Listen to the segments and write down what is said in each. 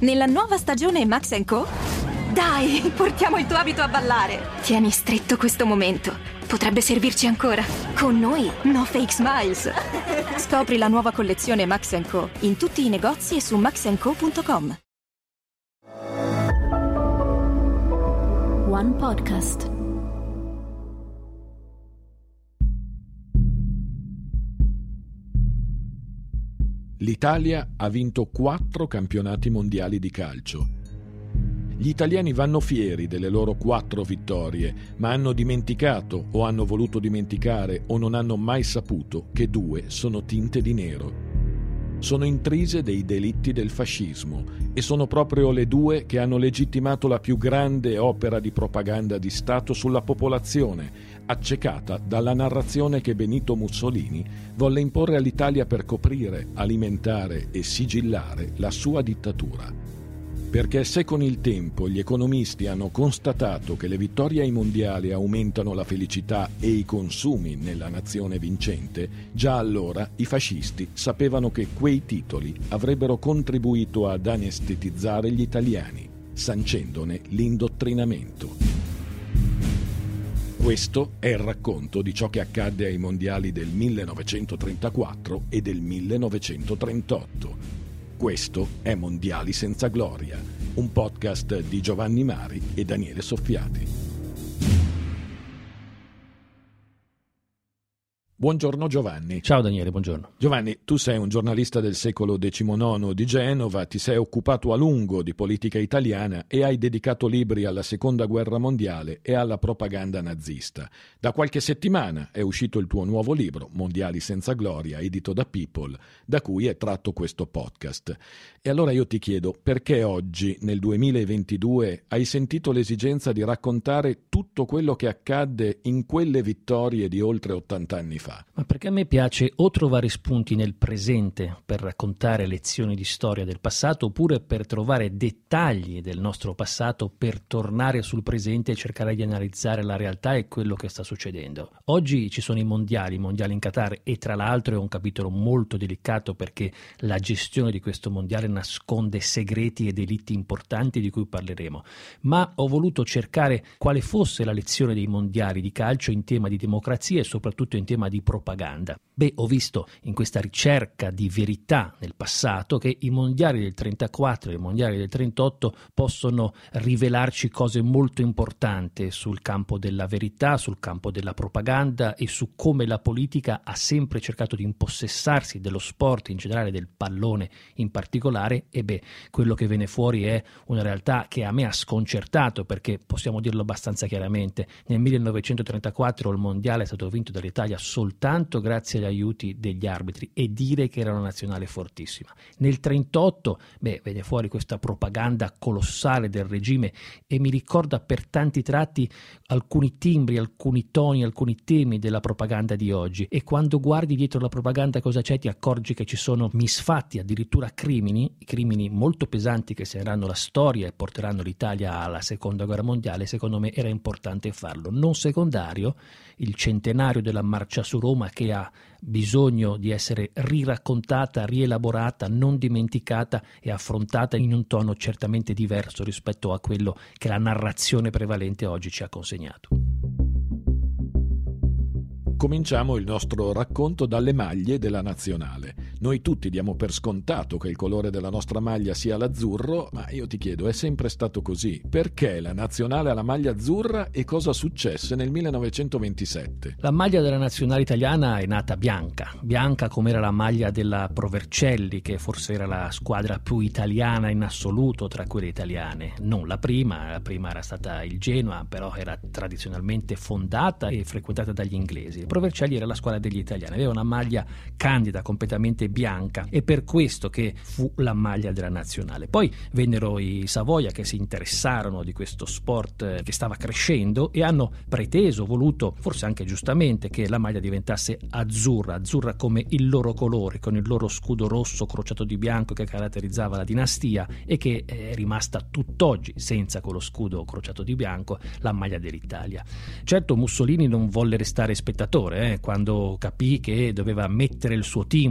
Nella nuova stagione Max & Co? Dai, portiamo il tuo abito a ballare. Tieni stretto questo momento. Potrebbe servirci ancora. Con noi, no fake smiles. Scopri la nuova collezione Max & Co in tutti i negozi e su maxandco.com. One Podcast. L'Italia ha vinto 4 campionati mondiali di calcio. Gli italiani vanno fieri delle loro 4 vittorie, ma hanno dimenticato o hanno voluto dimenticare o non hanno mai saputo che 2 sono tinte di nero. Sono intrise dei delitti del fascismo e sono proprio le 2 che hanno legittimato la più grande opera di propaganda di Stato sulla popolazione, accecata dalla narrazione che Benito Mussolini volle imporre all'Italia per coprire, alimentare e sigillare la sua dittatura. Perché se con il tempo gli economisti hanno constatato che le vittorie ai mondiali aumentano la felicità e i consumi nella nazione vincente, già allora i fascisti sapevano che quei titoli avrebbero contribuito ad anestetizzare gli italiani, sancendone l'indottrinamento. Questo è il racconto di ciò che accadde ai mondiali del 1934 e del 1938. Questo è Mondiali senza gloria, un podcast di Giovanni Mari e Daniele Soffiati. Buongiorno Giovanni. Ciao Daniele, buongiorno. Giovanni, tu sei un giornalista del secolo XIX di Genova, ti sei occupato a lungo di politica italiana e hai dedicato libri alla Seconda Guerra Mondiale e alla propaganda nazista. Da qualche settimana è uscito il tuo nuovo libro, Mondiali senza gloria, edito da People, da cui è tratto questo podcast. E allora io ti chiedo, perché oggi, nel 2022, hai sentito l'esigenza di raccontare tutto quello che accadde in quelle vittorie di oltre 80 anni fa? Ma perché a me piace o trovare spunti nel presente per raccontare lezioni di storia del passato, oppure per trovare dettagli del nostro passato per tornare sul presente e cercare di analizzare la realtà e quello che sta succedendo. Oggi ci sono i mondiali in Qatar, e tra l'altro è un capitolo molto delicato perché la gestione di questo mondiale nasconde segreti e delitti importanti di cui parleremo. Ma ho voluto cercare quale fosse la lezione dei mondiali di calcio in tema di democrazia e soprattutto in tema di propaganda. Ho visto in questa ricerca di verità nel passato che i mondiali del 34 e i mondiali del 38 possono rivelarci cose molto importanti sul campo della verità, sul campo della propaganda e su come la politica ha sempre cercato di impossessarsi dello sport, in generale del pallone in particolare, e quello che viene fuori è una realtà che a me ha sconcertato, perché possiamo dirlo abbastanza chiaramente: nel 1934 il mondiale è stato vinto dall'Italia soltanto grazie agli aiuti degli arbitri, e dire che era una nazionale fortissima. Nel 38 venne fuori questa propaganda colossale del regime e mi ricorda per tanti tratti alcuni timbri, alcuni toni, alcuni temi della propaganda di oggi, e quando guardi dietro la propaganda cosa c'è ti accorgi che ci sono misfatti, addirittura crimini molto pesanti che segneranno la storia e porteranno l'Italia alla Seconda Guerra Mondiale. Secondo me era importante farlo. Non secondario il centenario della marcia su Roma, che ha bisogno di essere riraccontata, rielaborata, non dimenticata e affrontata in un tono certamente diverso rispetto a quello che la narrazione prevalente oggi ci ha consegnato. Cominciamo il nostro racconto dalle maglie della nazionale. Noi tutti diamo per scontato che il colore della nostra maglia sia l'azzurro, ma io ti chiedo, è sempre stato così? Perché la nazionale ha la maglia azzurra e cosa successe nel 1927? La maglia della nazionale italiana è nata bianca come era la maglia della Pro Vercelli, che forse era la squadra più italiana in assoluto tra quelle italiane. Non la prima era stata il Genoa, però era tradizionalmente fondata e frequentata dagli inglesi. Pro Vercelli era la squadra degli italiani, aveva una maglia candida, completamente bianca, e per questo che fu la maglia della nazionale. Poi vennero i Savoia che si interessarono di questo sport che stava crescendo e hanno voluto, forse anche giustamente, che la maglia diventasse azzurra come il loro colore, con il loro scudo rosso crociato di bianco che caratterizzava la dinastia, e che è rimasta tutt'oggi senza quello scudo crociato di bianco, la maglia dell'Italia. Certo, Mussolini non volle restare spettatore quando capì che doveva mettere il suo timbro sul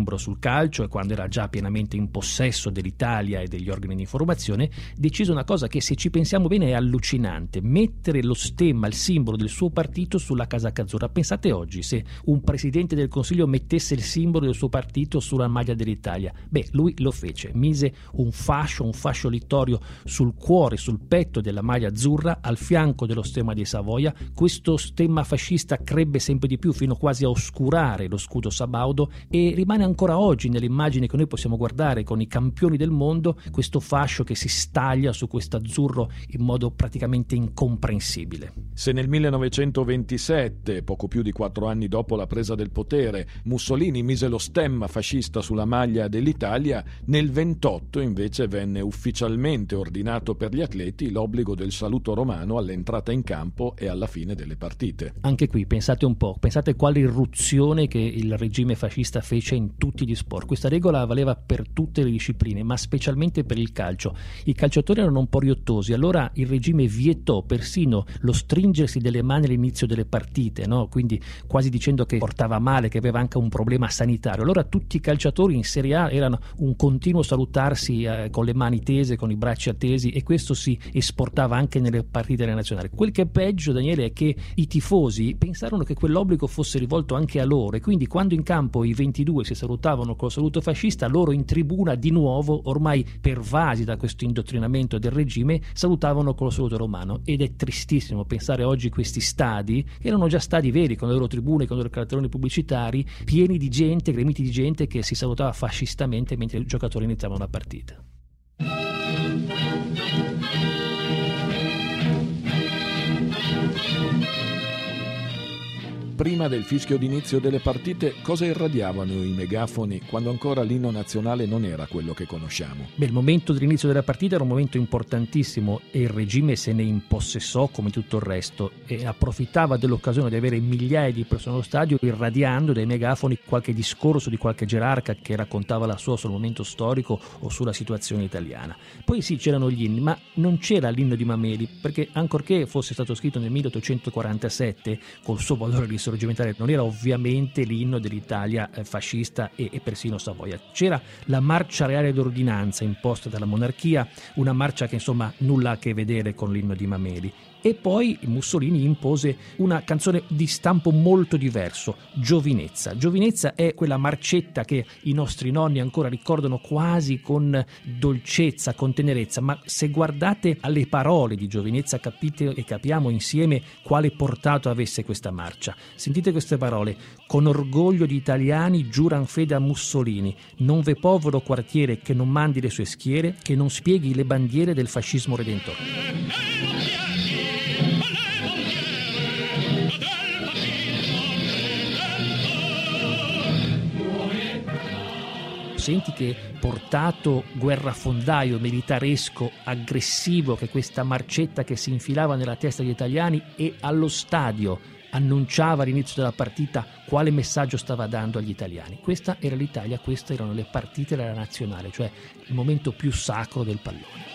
calcio e quando era già pienamente in possesso dell'Italia e degli organi di informazione, decise una cosa che, se ci pensiamo bene, è allucinante: mettere lo stemma, il simbolo del suo partito sulla casacca azzurra. Pensate oggi se un presidente del Consiglio mettesse il simbolo del suo partito sulla maglia dell'Italia. Beh, lui lo fece, mise un fascio littorio sul cuore, sul petto della maglia azzurra, al fianco dello stemma di Savoia. Questo stemma fascista crebbe sempre di più, fino quasi a oscurare lo scudo sabaudo, e rimane ancora oggi nelle immagini che noi possiamo guardare con i campioni del mondo, questo fascio che si staglia su questo azzurro in modo praticamente incomprensibile. Se nel 1927, poco più di 4 anni dopo la presa del potere, Mussolini mise lo stemma fascista sulla maglia dell'Italia, nel 28 invece venne ufficialmente ordinato per gli atleti l'obbligo del saluto romano all'entrata in campo e alla fine delle partite. Anche qui pensate un po', pensate quale irruzione che il regime fascista fece in tutti gli sport. Questa regola valeva per tutte le discipline, ma specialmente per il calcio. I calciatori erano un po' riottosi, allora il regime vietò persino lo stringersi delle mani all'inizio delle partite, no? Quindi quasi dicendo che portava male, che aveva anche un problema sanitario. Allora tutti i calciatori in Serie A erano un continuo salutarsi con le mani tese, con i bracci attesi, e questo si esportava anche nelle partite delle nazionali. Quel che è peggio, Daniele, è che i tifosi pensarono che quell'obbligo fosse rivolto anche a loro, e quindi quando in campo i 22 si salutavano col saluto fascista, loro in tribuna di nuovo, ormai pervasi da questo indottrinamento del regime, salutavano col saluto romano. Ed è tristissimo pensare oggi questi stadi, che erano già stadi veri, con le loro tribune, con i loro cartelloni pubblicitari, pieni di gente, gremiti di gente che si salutava fascistamente mentre i giocatori iniziavano la partita. Prima del fischio d'inizio delle partite, cosa irradiavano i megafoni quando ancora l'inno nazionale non era quello che conosciamo? Beh, il momento dell'inizio della partita era un momento importantissimo e il regime se ne impossessò come tutto il resto e approfittava dell'occasione di avere migliaia di persone allo stadio, irradiando dai megafoni qualche discorso di qualche gerarca che raccontava la sua sul momento storico o sulla situazione italiana. Poi sì, c'erano gli inni, ma non c'era l'inno di Mameli, perché ancorché fosse stato scritto nel 1847 col suo valore risorgimentale, non era ovviamente l'inno dell'Italia fascista e persino Savoia. C'era la marcia reale d'ordinanza imposta dalla monarchia, una marcia che insomma nulla ha a che vedere con l'inno di Mameli. E poi Mussolini impose una canzone di stampo molto diverso, Giovinezza. Giovinezza è quella marcetta che i nostri nonni ancora ricordano quasi con dolcezza, con tenerezza, ma se guardate alle parole di Giovinezza capite e capiamo insieme quale portato avesse questa marcia. Sentite queste parole: con orgoglio di italiani giuran fede a Mussolini, non v'è povero quartiere che non mandi le sue schiere, che non spieghi le bandiere del fascismo redentore. Senti che portato guerrafondaio, militaresco, aggressivo, che questa marcetta che si infilava nella testa degli italiani e allo stadio annunciava all'inizio della partita quale messaggio stava dando agli italiani. Questa era l'Italia, queste erano le partite della nazionale, cioè il momento più sacro del pallone.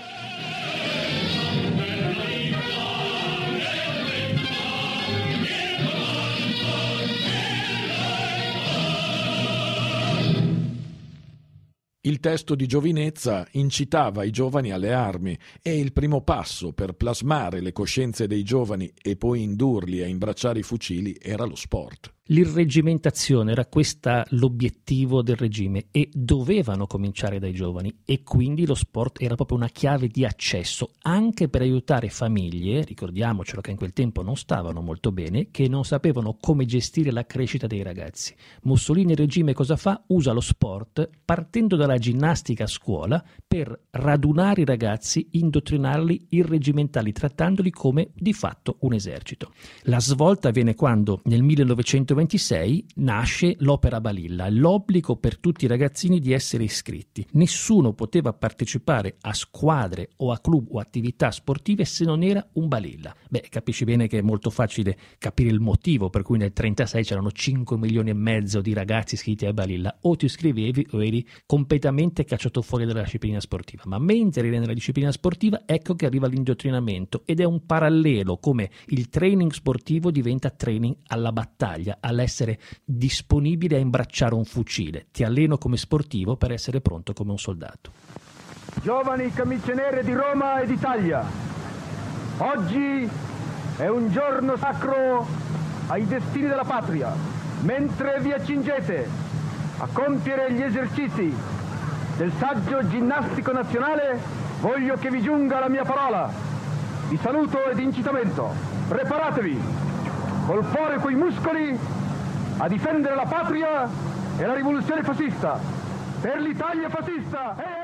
Il testo di Giovinezza incitava i giovani alle armi e il primo passo per plasmare le coscienze dei giovani e poi indurli a imbracciare i fucili era lo sport. L'irregimentazione era questa l'obiettivo del regime e dovevano cominciare dai giovani, e quindi lo sport era proprio una chiave di accesso anche per aiutare famiglie, ricordiamocelo che in quel tempo non stavano molto bene, che non sapevano come gestire la crescita dei ragazzi. Mussolini, il regime, cosa fa? Usa lo sport partendo dalla ginnastica a scuola per radunare i ragazzi, indottrinarli, irregimentarli, trattandoli come di fatto un esercito. La svolta avviene quando nel 1926 nasce l'Opera Balilla, l'obbligo per tutti i ragazzini di essere iscritti. Nessuno poteva partecipare a squadre o a club o attività sportive se non era un balilla. Beh, capisci bene che è molto facile capire il motivo per cui nel 1936 c'erano 5 milioni e mezzo di ragazzi iscritti a balilla. O ti iscrivevi o eri completamente cacciato fuori dalla disciplina sportiva. Ma mentre eri nella disciplina sportiva, ecco che arriva l'indottrinamento, ed è un parallelo come il training sportivo diventa training alla battaglia, all'essere disponibile a imbracciare un fucile. Ti alleno come sportivo per essere pronto come un soldato. Giovani camicie nere di Roma e d'Italia, oggi è un giorno sacro ai destini della patria. Mentre vi accingete a compiere gli esercizi del saggio ginnastico nazionale, voglio che vi giunga la mia parola di saluto e di incitamento. Preparatevi, col cuore e coi muscoli, a difendere la patria e la rivoluzione fascista. Per l'Italia fascista!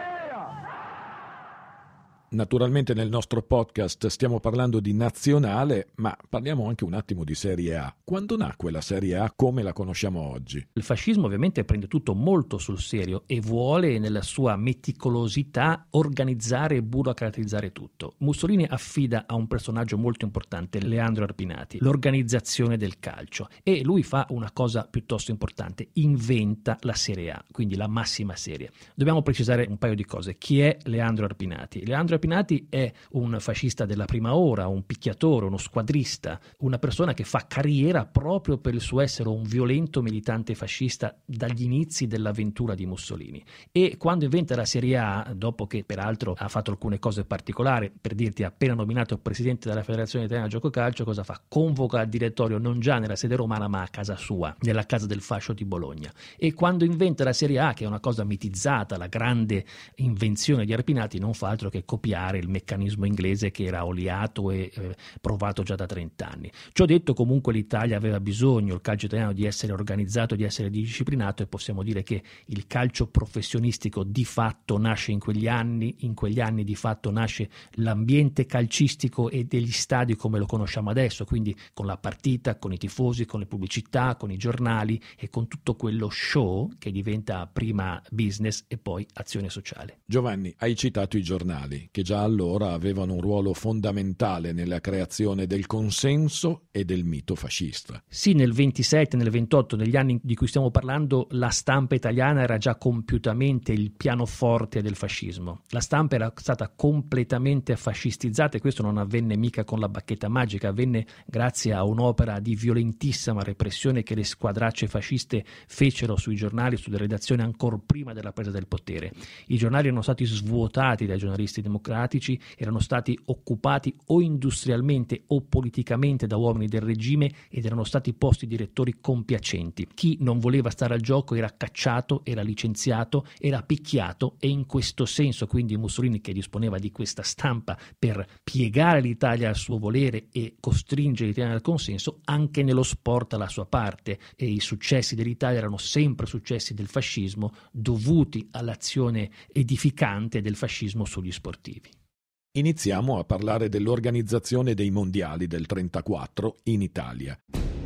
Naturalmente nel nostro podcast stiamo parlando di nazionale, ma parliamo anche un attimo di Serie A. Quando nacque la Serie A come la conosciamo oggi? Il fascismo ovviamente prende tutto molto sul serio e vuole nella sua meticolosità organizzare e burocratizzare tutto. Mussolini affida a un personaggio molto importante, Leandro Arpinati, l'organizzazione del calcio, e lui fa una cosa piuttosto importante: inventa la Serie A, quindi la massima serie. Dobbiamo precisare un paio di cose. Chi è Leandro Arpinati? Leandro Arpinati è un fascista della prima ora, un picchiatore, uno squadrista, una persona che fa carriera proprio per il suo essere un violento militante fascista dagli inizi dell'avventura di Mussolini. E quando inventa la Serie A, dopo che peraltro ha fatto alcune cose particolari, per dirti, appena nominato presidente della Federazione Italiana Gioco Calcio, cosa fa? Convoca il direttorio non già nella sede romana ma a casa sua, nella casa del fascio di Bologna. E quando inventa la Serie A, che è una cosa mitizzata, la grande invenzione di Arpinati, non fa altro che copiare il meccanismo inglese che era oliato e provato già da 30 anni. Ciò detto, comunque l'Italia aveva bisogno, il calcio italiano, di essere organizzato, di essere disciplinato, e possiamo dire che il calcio professionistico di fatto nasce in quegli anni di fatto nasce l'ambiente calcistico e degli stadi come lo conosciamo adesso, quindi con la partita, con i tifosi, con le pubblicità, con i giornali e con tutto quello show che diventa prima business e poi azione sociale. Giovanni, hai citato i giornali, che già allora avevano un ruolo fondamentale nella creazione del consenso e del mito fascista. Sì, nel 27, nel 28, negli anni di cui stiamo parlando, la stampa italiana era già compiutamente il pianoforte del fascismo. La stampa era stata completamente fascistizzata, e questo non avvenne mica con la bacchetta magica, avvenne grazie a un'opera di violentissima repressione che le squadracce fasciste fecero sui giornali, sulle redazioni, ancor prima della presa del potere. I giornali erano stati svuotati dai giornalisti democratici, erano stati occupati o industrialmente o politicamente da uomini del regime ed erano stati posti direttori compiacenti. Chi non voleva stare al gioco era cacciato, era licenziato, era picchiato, e in questo senso quindi Mussolini, che disponeva di questa stampa per piegare l'Italia al suo volere e costringere l'Italia al consenso, anche nello sport la sua parte, e i successi dell'Italia erano sempre successi del fascismo dovuti all'azione edificante del fascismo sugli sportivi. Iniziamo a parlare dell'organizzazione dei mondiali del 1934 in Italia.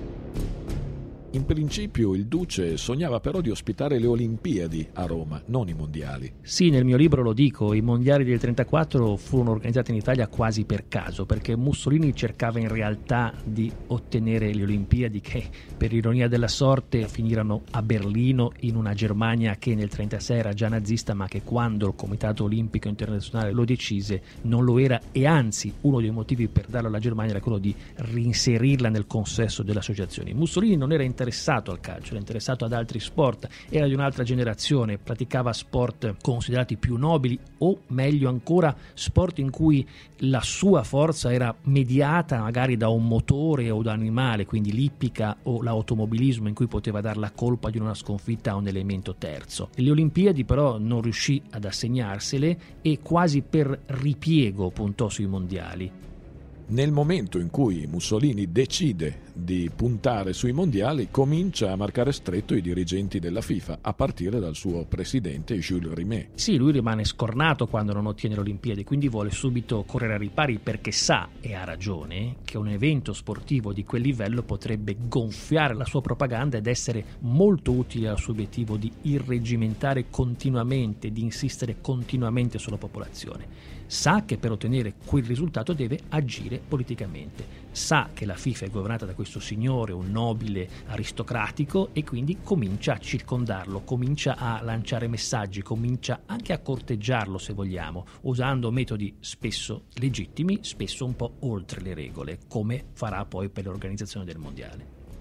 In principio il Duce sognava però di ospitare le Olimpiadi a Roma, non i mondiali. Sì, nel mio libro lo dico, i mondiali del 1934 furono organizzati in Italia quasi per caso, perché Mussolini cercava in realtà di ottenere le Olimpiadi che, per ironia della sorte, finirono a Berlino, in una Germania che nel 1936 era già nazista, ma che quando il Comitato Olimpico Internazionale lo decise non lo era, e anzi uno dei motivi per darlo alla Germania era quello di reinserirla nel consesso delle associazioni. Mussolini non era interessato al calcio, era interessato ad altri sport, era di un'altra generazione, praticava sport considerati più nobili, o meglio ancora sport in cui la sua forza era mediata magari da un motore o da un animale, quindi l'ippica o l'automobilismo, in cui poteva dar la colpa di una sconfitta a un elemento terzo. Le Olimpiadi però non riuscì ad assegnarsele e quasi per ripiego puntò sui mondiali. Nel momento in cui Mussolini decide di puntare sui mondiali, comincia a marcare stretto i dirigenti della FIFA, a partire dal suo presidente Jules Rimet. Sì, lui rimane scornato quando non ottiene le Olimpiadi, quindi vuole subito correre ai ripari, perché sa, e ha ragione, che un evento sportivo di quel livello potrebbe gonfiare la sua propaganda ed essere molto utile al suo obiettivo di irreggimentare continuamente, di insistere continuamente sulla popolazione. Sa che per ottenere quel risultato deve agire politicamente. Sa che la FIFA è governata da questo signore, un nobile aristocratico, e quindi comincia a circondarlo, comincia a lanciare messaggi, comincia anche a corteggiarlo, se vogliamo, usando metodi spesso legittimi, spesso un po' oltre le regole, come farà poi per l'organizzazione del mondiale.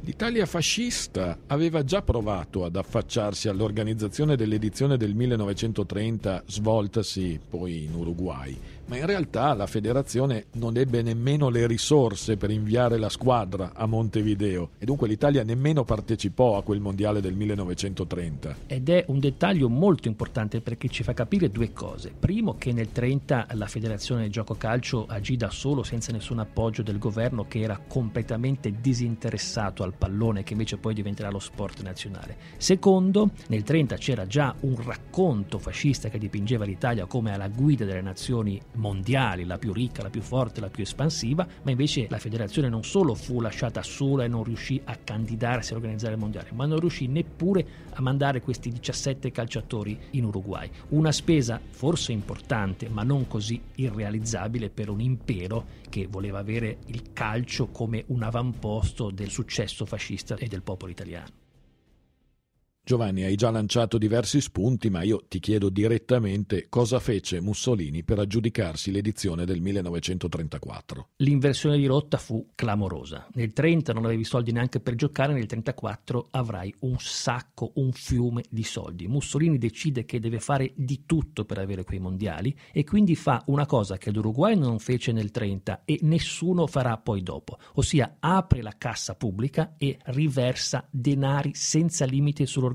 L'Italia fascista aveva già provato ad affacciarsi all'organizzazione dell'edizione del 1930 svoltasi poi in Uruguay, ma in realtà la federazione non ebbe nemmeno le risorse per inviare la squadra a Montevideo e dunque l'Italia nemmeno partecipò a quel mondiale del 1930. Ed è un dettaglio molto importante perché ci fa capire due cose. Primo, che nel 30 la federazione del gioco calcio agì da solo senza nessun appoggio del governo, che era completamente disinteressato al pallone, che invece poi diventerà lo sport nazionale. Secondo, nel 30 c'era già un racconto fascista che dipingeva l'Italia come alla guida delle nazioni mondiali, la più ricca, la più forte, la più espansiva, ma invece la federazione non solo fu lasciata sola e non riuscì a candidarsi a organizzare il mondiale, ma non riuscì neppure a mandare questi 17 calciatori in Uruguay. Una spesa forse importante, ma non così irrealizzabile per un impero che voleva avere il calcio come un avamposto del successo fascista e del popolo italiano. Giovanni, hai già lanciato diversi spunti, ma io ti chiedo direttamente cosa fece Mussolini per aggiudicarsi l'edizione del 1934. L'inversione di rotta fu clamorosa. Nel 30 non avevi soldi neanche per giocare, nel 34 avrai un sacco, un fiume di soldi. Mussolini decide che deve fare di tutto per avere quei mondiali e quindi fa una cosa che l'Uruguay non fece nel 30 e nessuno farà poi dopo, ossia apre la cassa pubblica e riversa denari senza limite sull'organizzazione.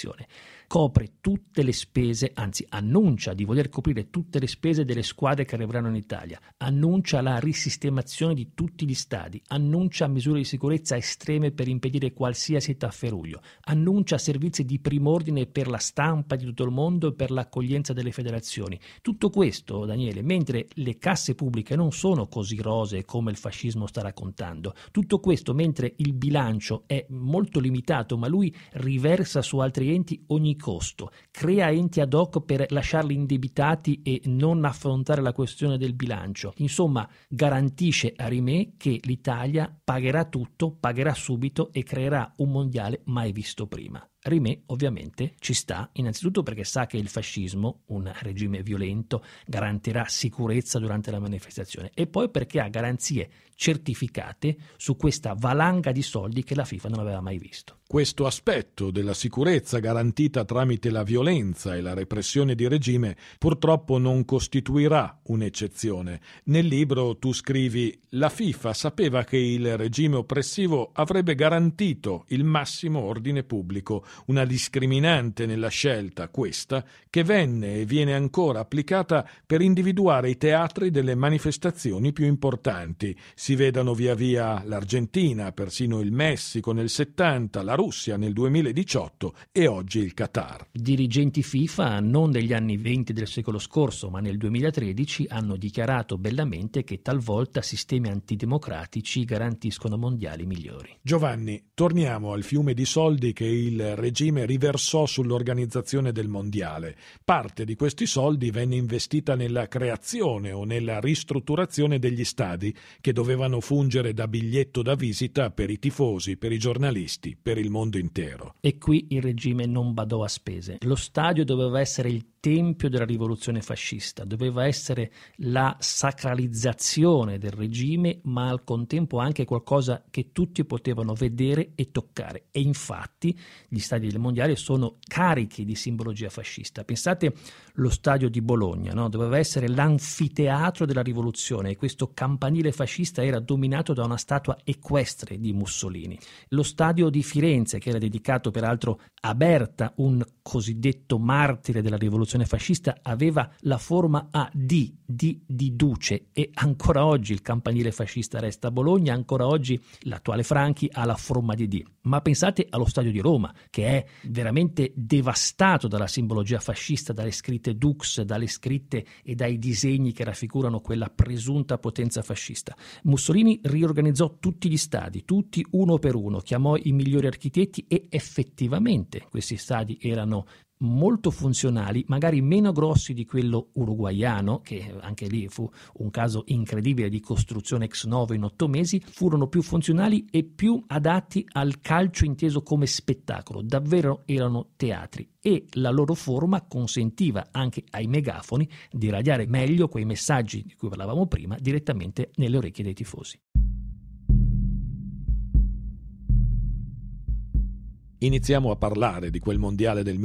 Copre tutte le spese, anzi annuncia di voler coprire tutte le spese delle squadre che arriveranno in Italia, annuncia la risistemazione di tutti gli stadi, annuncia misure di sicurezza estreme per impedire qualsiasi tafferuglio, annuncia servizi di prim'ordine per la stampa di tutto il mondo e per l'accoglienza delle federazioni. Tutto questo, Daniele, mentre le casse pubbliche non sono così rosee come il fascismo sta raccontando, tutto questo mentre il bilancio è molto limitato, ma lui riversa su altri enti ogni costo, crea enti ad hoc per lasciarli indebitati e non affrontare la questione del bilancio. Insomma, garantisce a Rimet che l'Italia pagherà tutto, pagherà subito e creerà un mondiale mai visto prima. Rimet ovviamente ci sta, innanzitutto perché sa che il fascismo, un regime violento, garantirà sicurezza durante la manifestazione e poi perché ha garanzie certificate su questa valanga di soldi che la FIFA non aveva mai visto. Questo aspetto della sicurezza garantita tramite la violenza e la repressione di regime purtroppo non costituirà un'eccezione. Nel libro tu scrivi: la FIFA sapeva che il regime oppressivo avrebbe garantito il massimo ordine pubblico, una discriminante nella scelta, questa, che venne e viene ancora applicata per individuare i teatri delle manifestazioni più importanti. Si vedano via via l'Argentina, persino il Messico nel 70, la Russia nel 2018 e oggi il Qatar. Dirigenti FIFA non degli anni 20 del secolo scorso, ma nel 2013 hanno dichiarato bellamente che talvolta sistemi antidemocratici garantiscono mondiali migliori. Giovanni, torniamo al fiume di soldi che il regime riversò sull'organizzazione del mondiale. Parte di questi soldi venne investita nella creazione o nella ristrutturazione degli stadi che dovevano fungere da biglietto da visita per i tifosi, per i giornalisti, per il mondo intero. E qui il regime non badò a spese. Lo stadio doveva essere il tempio della rivoluzione fascista, doveva essere la sacralizzazione del regime, ma al contempo anche qualcosa che tutti potevano vedere e toccare. E infatti gli stadi del mondiale sono carichi di simbologia fascista. Pensate lo stadio di Bologna, no? Doveva essere l'anfiteatro della rivoluzione e questo campanile fascista era dominato da una statua equestre di Mussolini. Lo stadio di Firenze, che era dedicato peraltro a Berta, un cosiddetto martire della rivoluzione fascista, aveva la forma a D di Duce e ancora oggi il campanile fascista resta a Bologna, ancora oggi l'attuale Franchi ha la forma di D. Ma pensate allo stadio di Roma, che è veramente devastato dalla simbologia fascista, dalle scritte Dux, dalle scritte e dai disegni che raffigurano quella presunta potenza fascista. Mussolini riorganizzò tutti gli stadi, tutti uno per uno, chiamò i migliori architetti e effettivamente questi stadi erano molto funzionali, magari meno grossi di quello uruguaiano, che anche lì fu un caso incredibile di costruzione ex novo in 8 mesi, furono più funzionali e più adatti al calcio inteso come spettacolo, davvero erano teatri e la loro forma consentiva anche ai megafoni di radiare meglio quei messaggi di cui parlavamo prima direttamente nelle orecchie dei tifosi. Iniziamo a parlare di quel mondiale del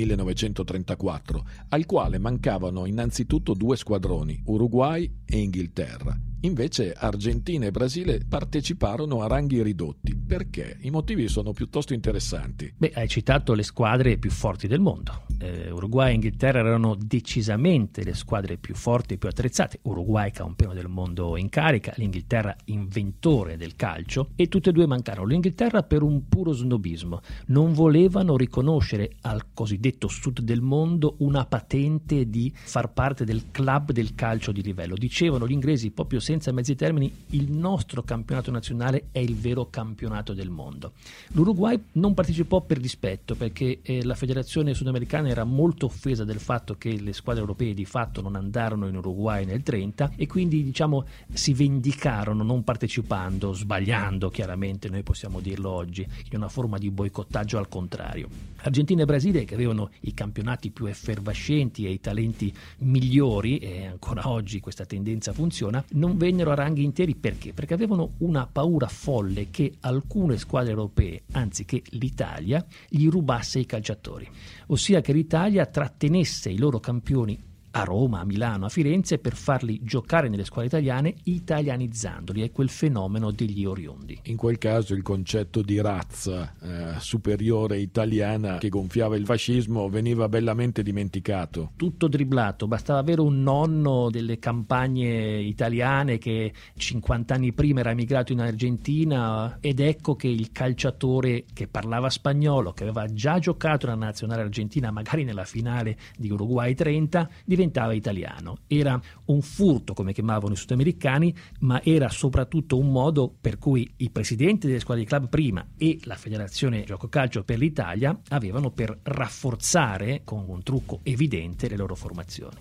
1934, al quale mancavano innanzitutto 2 squadroni, Uruguay e Inghilterra. Invece Argentina e Brasile parteciparono a ranghi ridotti. Perché? I motivi sono piuttosto interessanti. Hai citato le squadre più forti del mondo. Uruguay e Inghilterra erano decisamente le squadre più forti e più attrezzate. Uruguay campione del mondo in carica, l'Inghilterra inventore del calcio, e tutte e due mancarono. L'Inghilterra per un puro snobismo. Non volevano riconoscere al cosiddetto sud del mondo una patente di far parte del club del calcio di livello. Dicevano gli inglesi proprio senza mezzi termini: il nostro campionato nazionale è il vero campionato del mondo. L'Uruguay non partecipò per dispetto, perché la federazione sudamericana era molto offesa del fatto che le squadre europee di fatto non andarono in Uruguay nel 30, e quindi si vendicarono non partecipando, sbagliando chiaramente, noi possiamo dirlo oggi, in una forma di boicottaggio al contrario. Argentina e Brasile, che avevano i campionati più effervescenti e i talenti migliori, e ancora oggi questa tendenza funziona, non vennero a ranghi interi. Perché? Perché avevano una paura folle che alcune squadre europee, anzi che l'Italia, gli rubasse i calciatori, ossia che l'Italia trattenesse i loro campioni a Roma, a Milano, a Firenze, per farli giocare nelle squadre italiane italianizzandoli. È quel fenomeno degli oriundi. In quel caso il concetto di razza superiore italiana che gonfiava il fascismo veniva bellamente dimenticato. Tutto dribblato, bastava avere un nonno delle campagne italiane che 50 anni prima era emigrato in Argentina, ed ecco che il calciatore che parlava spagnolo, che aveva già giocato nella nazionale argentina, magari nella finale di Uruguay 30, diventava italiano. Era un furto, come chiamavano i sudamericani, ma era soprattutto un modo per cui i presidenti delle squadre di club prima e la federazione gioco calcio per l'Italia avevano per rafforzare con un trucco evidente le loro formazioni.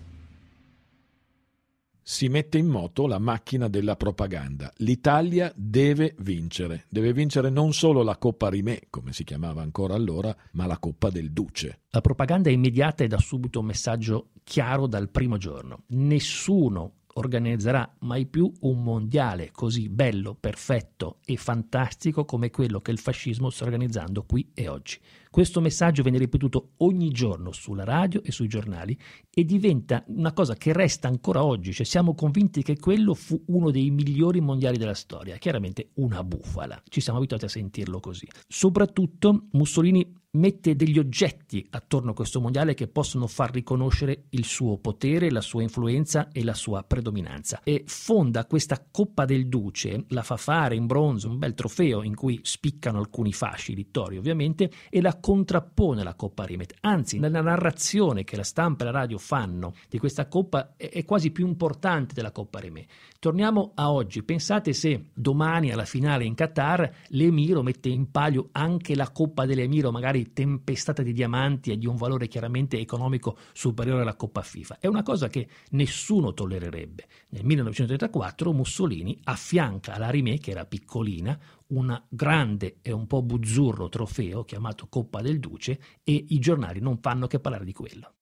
Si mette in moto la macchina della propaganda. L'Italia deve vincere non solo la Coppa Rimè, come si chiamava ancora allora, ma la Coppa del Duce. La propaganda è immediata e dà subito un messaggio chiaro dal primo giorno: nessuno organizzerà mai più un mondiale così bello, perfetto e fantastico come quello che il fascismo sta organizzando qui e oggi. Questo messaggio viene ripetuto ogni giorno sulla radio e sui giornali e diventa una cosa che resta ancora oggi, cioè siamo convinti che quello fu uno dei migliori mondiali della storia. Chiaramente una bufala, ci siamo abituati a sentirlo così. Soprattutto Mussolini mette degli oggetti attorno a questo mondiale che possono far riconoscere il suo potere, la sua influenza e la sua predominanza, e fonda questa Coppa del Duce, la fa fare in bronzo, un bel trofeo in cui spiccano alcuni fasci littori ovviamente, e la contrappone alla Coppa Rimet. Anzi, nella narrazione che la stampa e la radio fanno di questa Coppa è quasi più importante della Coppa Rimet. Torniamo a oggi, pensate se domani alla finale in Qatar l'Emiro mette in palio anche la Coppa dell'Emiro, magari tempestata di diamanti e di un valore chiaramente economico superiore alla Coppa FIFA. È una cosa che nessuno tollererebbe. Nel 1934 Mussolini affianca alla Rimet, che era piccolina, un grande e un po' buzzurro trofeo chiamato Coppa del Duce, e i giornali non fanno che parlare di quello.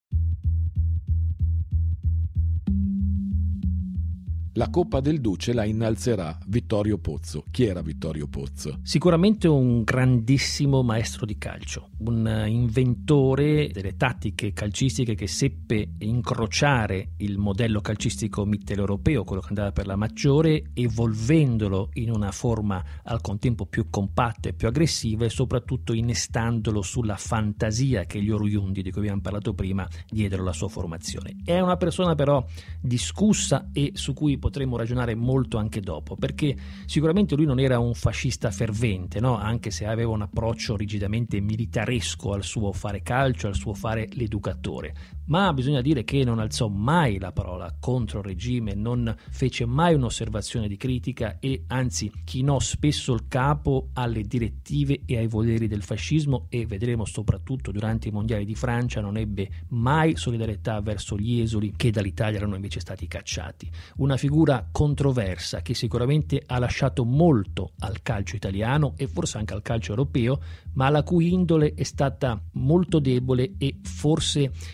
La Coppa del Duce la innalzerà Vittorio Pozzo. Chi era Vittorio Pozzo? Sicuramente un grandissimo maestro di calcio, un inventore delle tattiche calcistiche che seppe incrociare il modello calcistico mitteleuropeo, quello che andava per la maggiore, evolvendolo in una forma al contempo più compatta e più aggressiva, e soprattutto innestandolo sulla fantasia che gli oriundi di cui abbiamo parlato prima diedero la sua formazione. È una persona però discussa e su cui potremmo ragionare molto anche dopo, perché sicuramente lui non era un fascista fervente, no? Anche se aveva un approccio rigidamente militaresco al suo fare calcio, al suo fare l'educatore, ma bisogna dire che non alzò mai la parola contro il regime, non fece mai un'osservazione di critica e anzi chinò spesso il capo alle direttive e ai voleri del fascismo, e vedremo soprattutto durante i mondiali di Francia non ebbe mai solidarietà verso gli esuli che dall'Italia erano invece stati cacciati. Una figura controversa che sicuramente ha lasciato molto al calcio italiano e forse anche al calcio europeo, ma la cui indole è stata molto debole, e forse per questo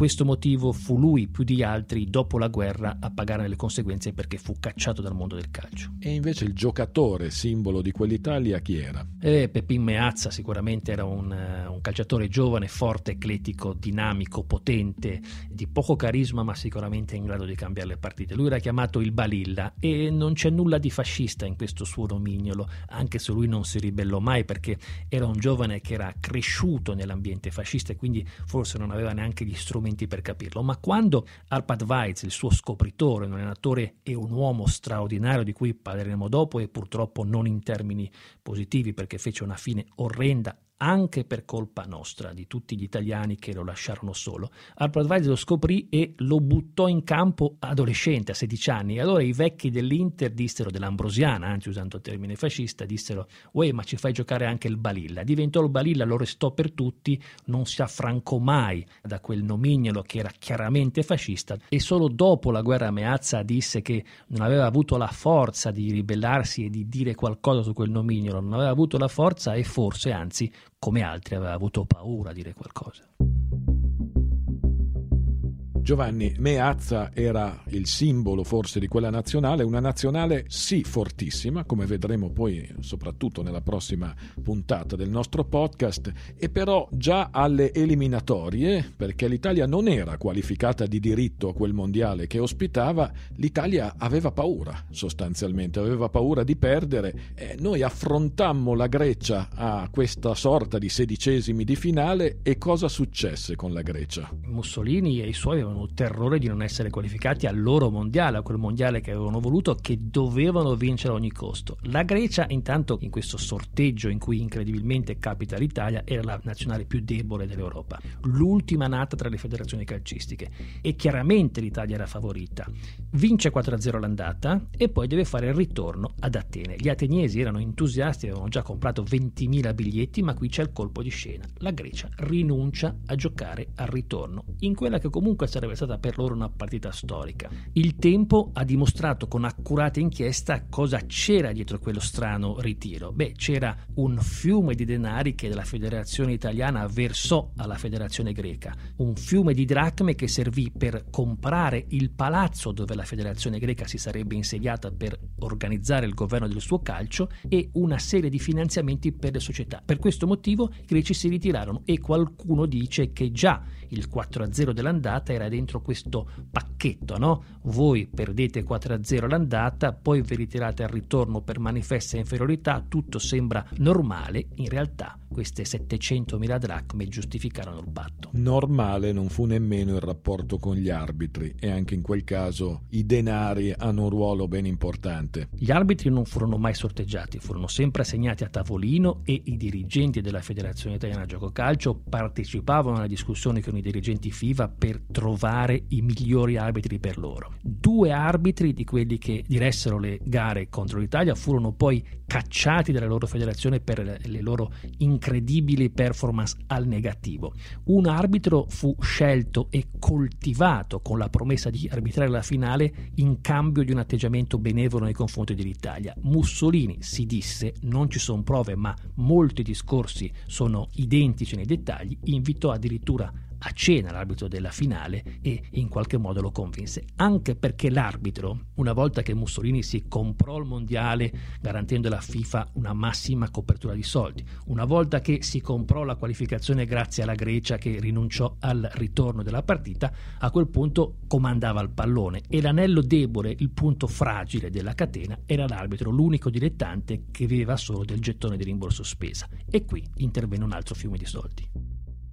questo motivo fu lui più di altri dopo la guerra a pagare le conseguenze, perché fu cacciato dal mondo del calcio. E invece il giocatore simbolo di quell'Italia chi era? Pepin Meazza sicuramente era un calciatore giovane, forte, eclettico, dinamico, potente, di poco carisma, ma sicuramente in grado di cambiare le partite. Lui era chiamato il Balilla e non c'è nulla di fascista in questo suo nomignolo, anche se lui non si ribellò mai, perché era un giovane che era cresciuto nell'ambiente fascista e quindi forse non aveva neanche gli strumenti per capirlo. Ma quando Arpad Weitz, il suo scopritore, un allenatore e un uomo straordinario di cui parleremo dopo, e purtroppo non in termini positivi perché fece una fine orrenda anche per colpa nostra, di tutti gli italiani che lo lasciarono solo, Arpad Weitz lo scoprì e lo buttò in campo adolescente, a 16 anni. E allora i vecchi dell'Inter dissero, dell'Ambrosiana, anzi usando il termine fascista, dissero: uè, ma ci fai giocare anche il Balilla. Diventò il Balilla, lo restò per tutti, non si affrancò mai da quel nomignolo che era chiaramente fascista, e solo dopo la guerra Meazza disse che non aveva avuto la forza di ribellarsi e di dire qualcosa su quel nomignolo, non aveva avuto la forza e forse, anzi, come altri, aveva avuto paura a dire qualcosa. Giovanni, Meazza era il simbolo forse di quella nazionale, una nazionale sì fortissima, come vedremo poi soprattutto nella prossima puntata del nostro podcast, e però già alle eliminatorie, perché l'Italia non era qualificata di diritto a quel mondiale che ospitava, l'Italia aveva paura, sostanzialmente aveva paura di perdere, e noi affrontammo la Grecia a questa sorta di 16esimi di finale. E cosa successe con la Grecia? Mussolini e i suoi avevano terrore di non essere qualificati al loro mondiale, a quel mondiale che avevano voluto, che dovevano vincere a ogni costo. La Grecia, intanto, in questo sorteggio in cui incredibilmente capita l'Italia, era la nazionale più debole dell'Europa, l'ultima nata tra le federazioni calcistiche, e chiaramente l'Italia era favorita. Vince 4-0 l'andata e poi deve fare il ritorno ad Atene. Gli ateniesi erano entusiasti, avevano già comprato 20.000 biglietti, ma qui c'è il colpo di scena: la Grecia rinuncia a giocare al ritorno in quella che comunque sarebbe stata per loro una partita storica. Il tempo ha dimostrato con accurata inchiesta cosa c'era dietro quello strano ritiro. C'era un fiume di denari che la federazione italiana versò alla federazione greca, un fiume di dracme che servì per comprare il palazzo dove la federazione greca si sarebbe insediata per organizzare il governo del suo calcio, e una serie di finanziamenti per le società. Per questo motivo i greci si ritirarono, e qualcuno dice che già il 4-0 dell'andata era dentro questo pacchetto, no? Voi perdete 4-0 l'andata, poi vi ritirate al ritorno per manifesta inferiorità, tutto sembra normale. In realtà queste 700.000 dracme giustificarono il patto. Normale non fu nemmeno il rapporto con gli arbitri, e anche in quel caso i denari hanno un ruolo ben importante. Gli arbitri non furono mai sorteggiati, furono sempre assegnati a tavolino, e i dirigenti della Federazione Italiana Gioco Calcio partecipavano alla discussione con i dirigenti FIBA per trovare i migliori arbitri per loro. 2 arbitri di quelli che diressero le gare contro l'Italia furono poi cacciati dalla loro federazione per le loro incredibili performance al negativo. Un arbitro fu scelto e coltivato con la promessa di arbitrare la finale in cambio di un atteggiamento benevolo nei confronti dell'Italia. Mussolini, si disse, non ci sono prove ma molti discorsi sono identici nei dettagli, invitò addirittura a cena l'arbitro della finale e in qualche modo lo convinse, anche perché l'arbitro, una volta che Mussolini si comprò il mondiale garantendo alla FIFA una massima copertura di soldi, una volta che si comprò la qualificazione grazie alla Grecia che rinunciò al ritorno della partita, a quel punto comandava il pallone, e l'anello debole, il punto fragile della catena, era l'arbitro, l'unico dilettante che viveva solo del gettone di rimborso spesa. E qui intervenne un altro fiume di soldi.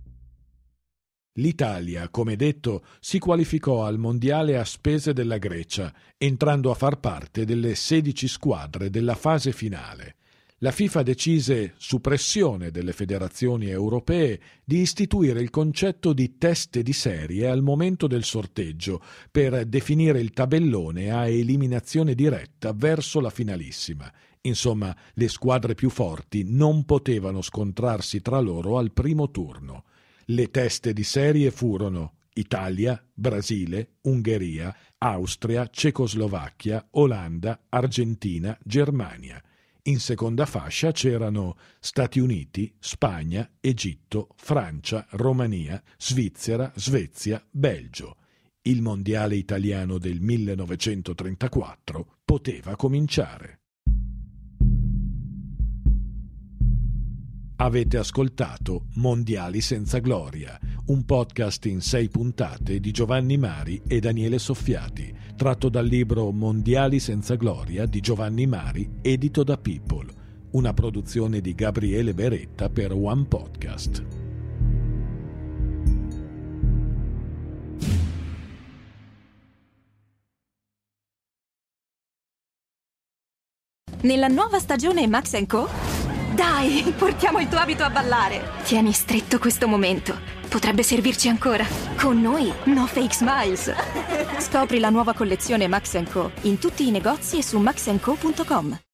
L'Italia, come detto, si qualificò al mondiale a spese della Grecia, entrando a far parte delle 16 squadre della fase finale. La FIFA decise, su pressione delle federazioni europee, di istituire il concetto di teste di serie al momento del sorteggio per definire il tabellone a eliminazione diretta verso la finalissima. Insomma, le squadre più forti non potevano scontrarsi tra loro al primo turno. Le teste di serie furono Italia, Brasile, Ungheria, Austria, Cecoslovacchia, Olanda, Argentina, Germania. In seconda fascia c'erano Stati Uniti, Spagna, Egitto, Francia, Romania, Svizzera, Svezia, Belgio. Il mondiale italiano del 1934 poteva cominciare. Avete ascoltato Mondiali senza gloria, un podcast in 6 puntate di Giovanni Mari e Daniele Soffiati, tratto dal libro Mondiali senza gloria di Giovanni Mari, edito da People, una produzione di Gabriele Beretta per One Podcast. Nella nuova stagione Max & Co? Dai, portiamo il tuo abito a ballare. Tieni stretto questo momento. Potrebbe servirci ancora. Con noi, no fake smiles. Scopri la nuova collezione Max & Co in tutti i negozi e su maxandco.com.